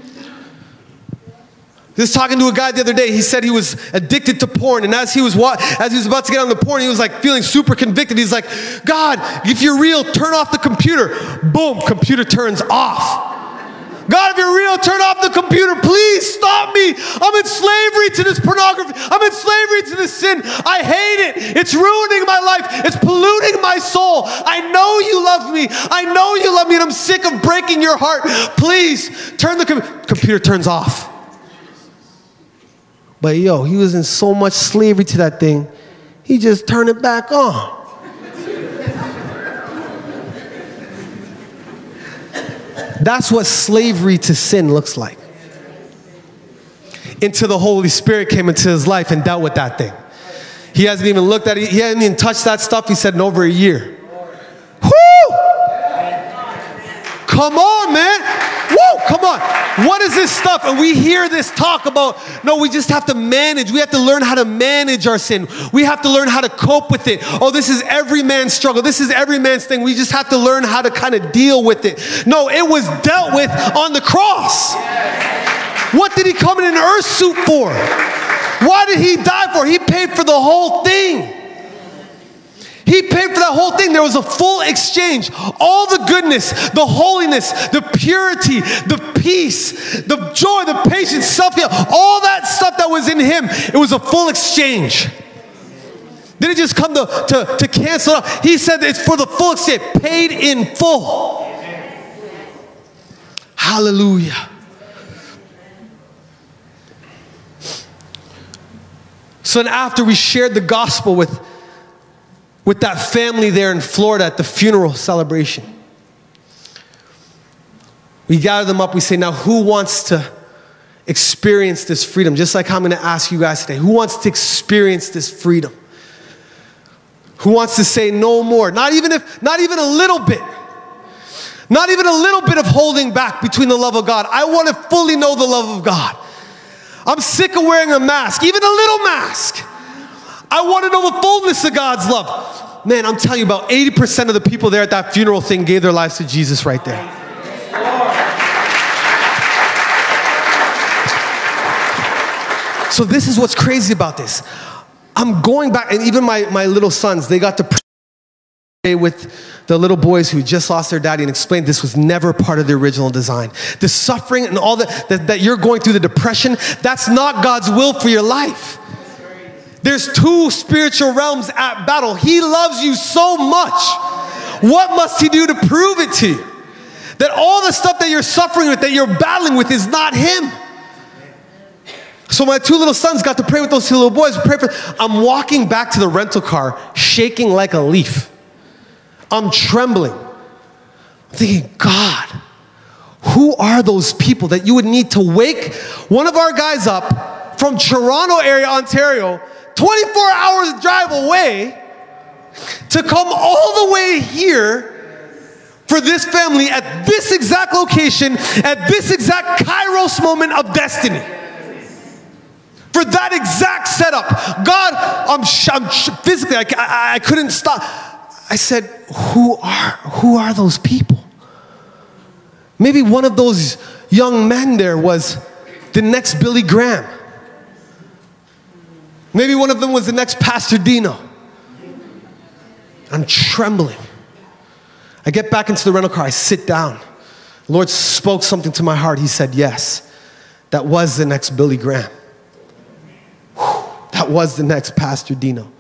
I was talking to a guy the other day. He said he was addicted to porn, and as he was wa- as he was about to get on the porn, he was like feeling super convicted. He's like, God, if you're real, turn off the computer. Boom, computer turns off. God, if you're real, turn off the computer. Please stop me. I'm in slavery to this pornography. I'm in slavery to this sin. I hate it. It's ruining my life. It's polluting my soul. I know you love me. I know you love me, and I'm sick of breaking your heart. Please turn the com- computer turns off. But yo, he was in so much slavery to that thing, he just turned it back on. That's what slavery to sin looks like. Until the Holy Spirit came into his life and dealt with that thing. He hasn't even looked at it. He hasn't even touched that stuff, he said, in over a year. Woo! Come on, man. Woo, come on. What is this stuff? And we hear this talk about, no, we just have to manage. We have to learn how to manage our sin. We have to learn how to cope with it. Oh, this is every man's struggle. This is every man's thing. We just have to learn how to kind of deal with it. No, it was dealt with on the cross. What did he come in an earth suit for? Why did he die for? He paid for the whole thing. He paid for that whole thing. There was a full exchange. All the goodness, the holiness, the purity, the peace, the joy, the patience, self-care, all that stuff that was in him, it was a full exchange. Didn't just come to, to, to cancel it out. He said it's for the full exchange, paid in full. Hallelujah. So then after we shared the gospel with, with that family there in Florida at the funeral celebration, we gather them up, we say, now who wants to experience this freedom? Just like I'm going to ask you guys today. Who wants to experience this freedom? Who wants to say no more? Not even if, not even a little bit. Not even a little bit of holding back between the love of God. I want to fully know the love of God. I'm sick of wearing a mask, even a little mask. I want to know the fullness of God's love. Man, I'm telling you, about eighty percent of the people there at that funeral thing gave their lives to Jesus right there. So this is what's crazy about this. I'm going back, and even my, my little sons, they got to pray with the little boys who just lost their daddy and explained this was never part of the original design. The suffering and all that, that, that you're going through, the depression, that's not God's will for your life. There's two spiritual realms at battle. He loves you so much. What must he do to prove it to you? That all the stuff that you're suffering with, that you're battling with, is not him. So my two little sons got to pray with those two little boys. Pray for. I'm walking back to the rental car, shaking like a leaf. I'm trembling. I'm thinking, God, who are those people that you would need to wake one of our guys up from Toronto area, Ontario, twenty-four hours drive away, to come all the way here for this family at this exact location, at this exact Kairos moment of destiny. For that exact setup. God, I'm, I'm physically, I, I, I couldn't stop. I said, who are, who are those people? Maybe one of those young men there was the next Billy Graham. Maybe one of them was the next Pastor Dino. I'm trembling. I get back into the rental car, I sit down. The Lord spoke something to my heart. He said, yes, that was the next Billy Graham. Whew, that was the next Pastor Dino.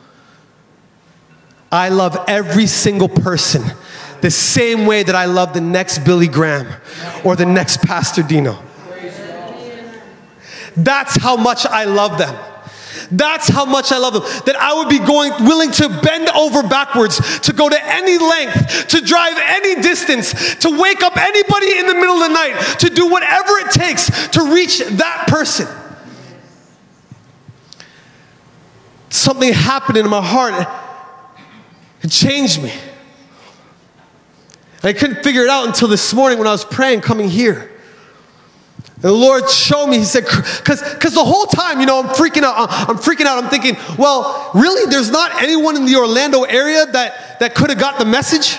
I love every single person the same way that I love the next Billy Graham or the next Pastor Dino. That's how much I love them. That's how much I love them. That I would be going, willing to bend over backwards, to go to any length, to drive any distance, to wake up anybody in the middle of the night, to do whatever it takes to reach that person. Something happened in my heart. It changed me. And I couldn't figure it out until this morning when I was praying, coming here. And the Lord showed me, he said, because because the whole time, you know, I'm freaking out. I'm freaking out. I'm thinking, well, really, there's not anyone in the Orlando area that, that could have got the message?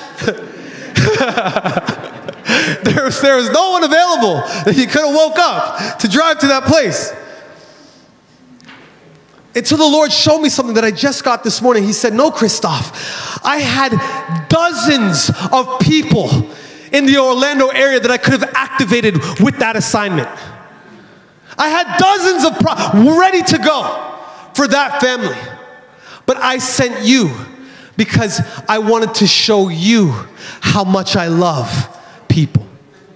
there, was, there was no one available that you could have woke up to drive to that place. Until the Lord showed me something that I just got this morning. He said, no, Christoph, I had dozens of people in the Orlando area that I could have activated with that assignment. I had dozens of pro- ready to go for that family. But I sent you because I wanted to show you how much I love people.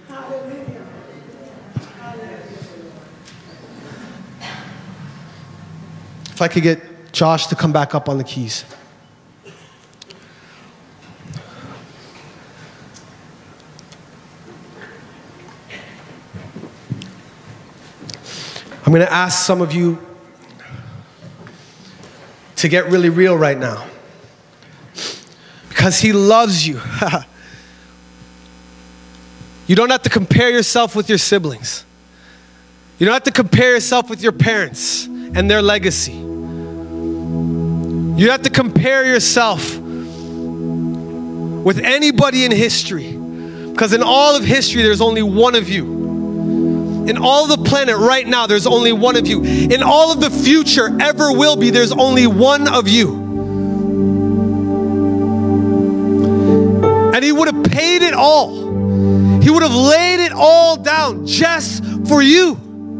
If I could get Josh to come back up on the keys. I'm going to ask some of you to get really real right now. Because he loves you. You don't have to compare yourself with your siblings. You don't have to compare yourself with your parents and their legacy. You don't have to compare yourself with anybody in history. Because in all of history, there's only one of you. In all of the planet right now, there's only one of you. In all of the future ever will be, there's only one of you. And he would have paid it all. He would have laid it all down just for you.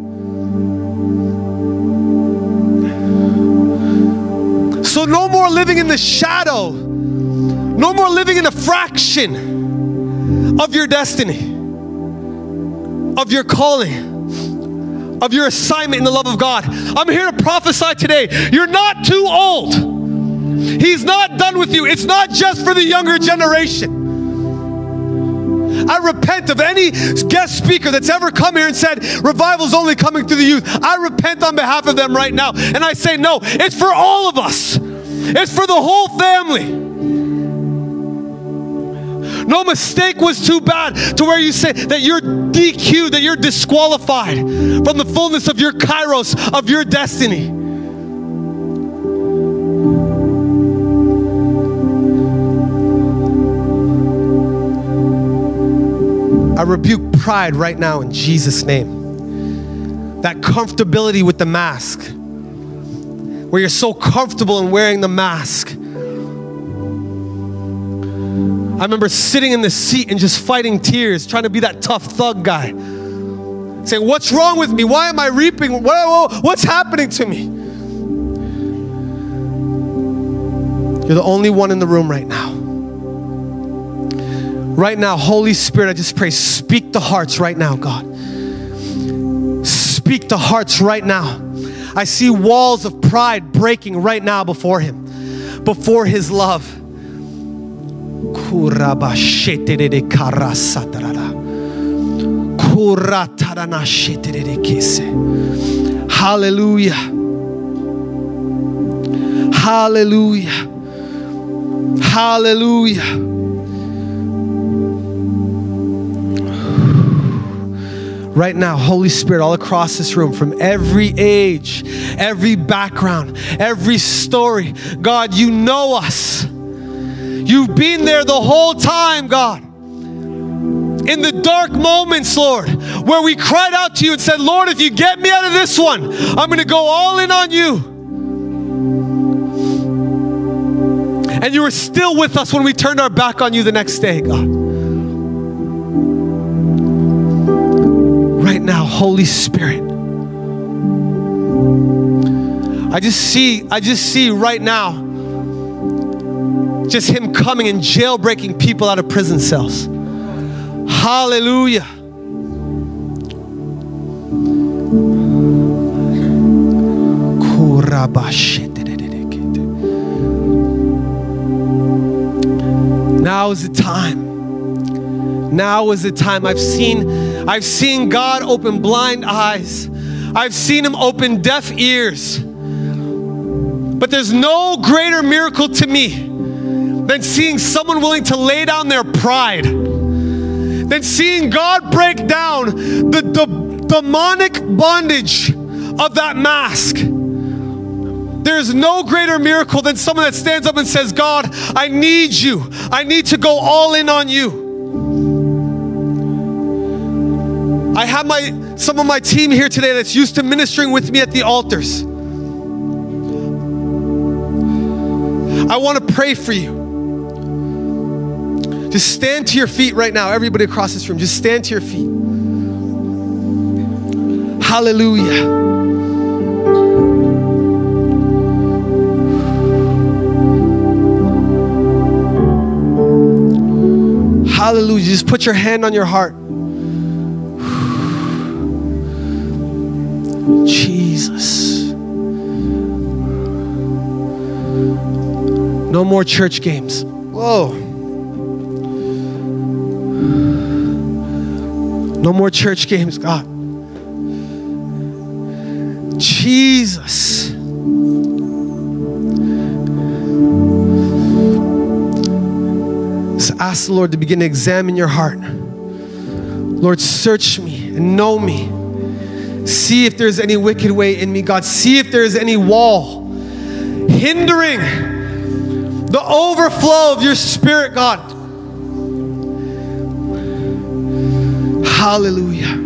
So no more living in the shadow. No more living in a fraction of your destiny, of your calling, of your assignment in the love of God. I'm here to prophesy today. You're not too old. He's not done with you. It's not just for the younger generation. I repent of any guest speaker that's ever come here and said, revival's only coming through the youth. I repent on behalf of them right now. And I say, no, it's for all of us. It's for the whole family. No mistake was too bad to where you say that you're D Q'd, that you're disqualified from the fullness of your kairos, of your destiny. I rebuke pride right now in Jesus' name. That comfortability with the mask, where you're so comfortable in wearing the mask. I remember sitting in the seat and just fighting tears, trying to be that tough thug guy. Saying, what's wrong with me? Why am I reaping? What's happening to me? You're the only one in the room right now. Right now, Holy Spirit, I just pray, speak to hearts right now, God. Speak to hearts right now. I see walls of pride breaking right now before Him, before His love. Hallelujah. Hallelujah. Hallelujah. Right now, Holy Spirit, all across this room, from every age, every background, every story, God, you know us. You've been there the whole time, God. In the dark moments, Lord, where we cried out to you and said, Lord, if you get me out of this one, I'm going to go all in on you. And you were still with us when we turned our back on you the next day, God. Right now, Holy Spirit, I just see, I just see right now, just Him coming and jailbreaking people out of prison cells. Hallelujah. Now is the time. Now is the time. I've seen, I've seen God open blind eyes. I've seen Him open deaf ears. But there's no greater miracle to me than seeing someone willing to lay down their pride, than seeing God break down the, the demonic bondage of that mask. There's no greater miracle than someone that stands up and says, God, I need you. I need to go all in on you. I have my some of my team here today that's used to ministering with me at the altars. I want to pray for you. Just stand to your feet right now. Everybody across this room, just stand to your feet. Hallelujah. Hallelujah. Just put your hand on your heart. Jesus. No more church games. Whoa. No more church games, God. Jesus. So ask the Lord to begin to examine your heart. Lord, search me and know me. See if there's any wicked way in me, God. See if there's any wall hindering the overflow of your Spirit, God. Hallelujah.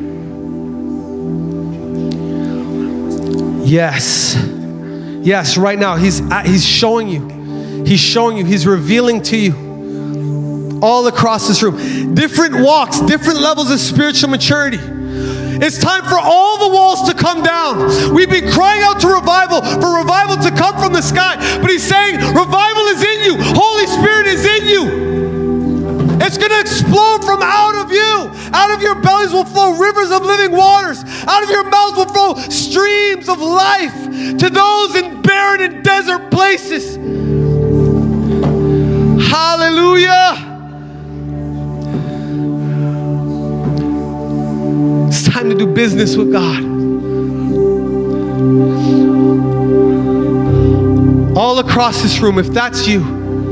Yes. Yes, right now, He's, He's showing you. He's showing you. He's revealing to you. all across this room. Different walks, different levels of spiritual maturity. It's time for all the walls to come down. We've been crying out to revival, for revival to come from the sky. But he's saying, revival is in you. Holy Spirit is in you. It's going to explode from out of you. Out of your bellies will flow rivers of living waters. Out of your mouths will flow streams of life to those in barren and desert places. Hallelujah. It's time to do business with God. All across this room, if that's you,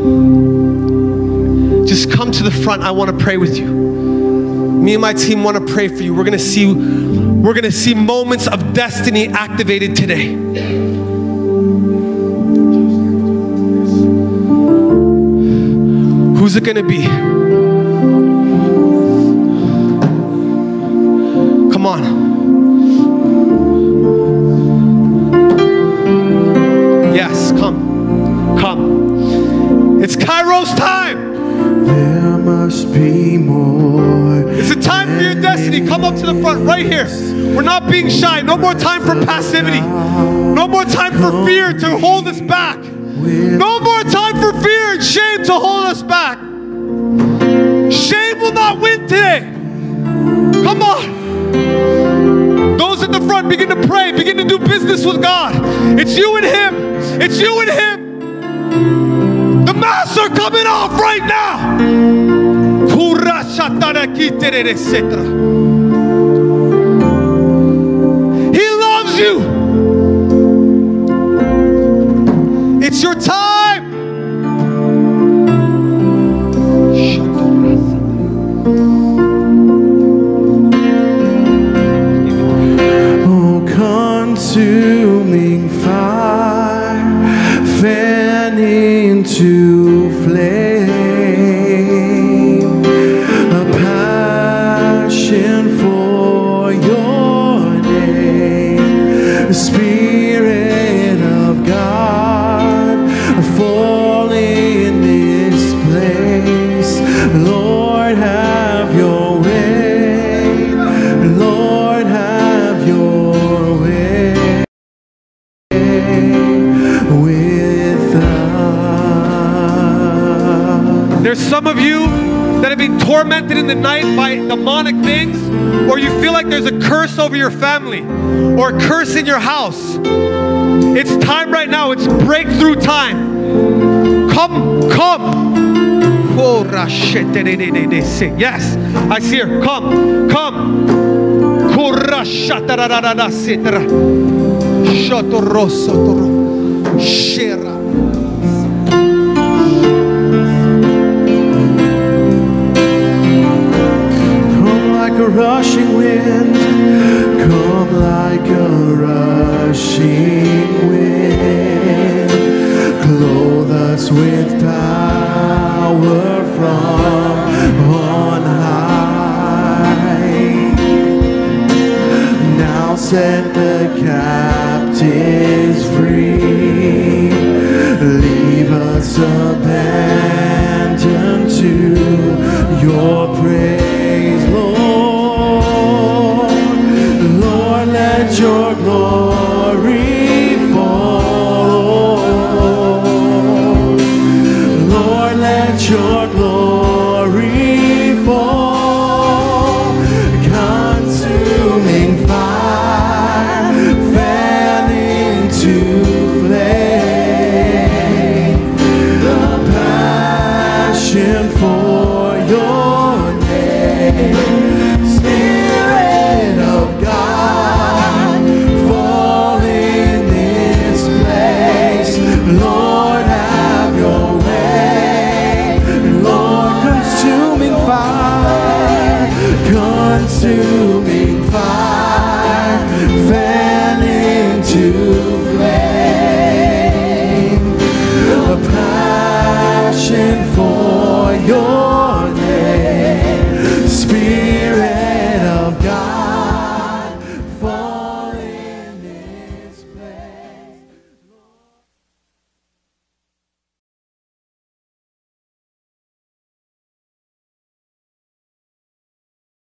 just come to the front. I want to pray with you. Me and my team want to pray for you. We're going to see, we're going to see moments of destiny activated today. Who's it going to be? Come on. Yes, come. Come. It's Kairos time. There must be more. It's a time for your destiny. Come up to the front right here. We're not being shy. No more time for passivity. No more time for fear to hold us back. No more time for fear and shame to hold us back. Shame will not win today. Come on. Those at the front, begin to pray. Begin to do business with God. It's you and Him. It's you and Him. The masks are coming off right now. He loves you. It's your time. Oh, consuming fire, fan into flame, a passion for your name, the Spirit of God, fall in this place. Lord, have your way. Lord, have your way with us. There's some of you that have been tormented in the night by demonic things, or you feel like there's a curse over your family or a curse in your house. It's time right now. It's breakthrough time. Come, come. Oh, yes, I see her. Come, come. Come like a rushing wind. Come like a rushing wind. Clothe us with power from on high. Now set the captives free. Leave us abandoned to your praise, Lord. Lord, let your glory fall. Lord, let your glory fall. Consuming fire, fan into flame. The passion for your name. Spirit of God, fall in this place. Lord, have your way. Lord, consuming fire, consuming fire, fan into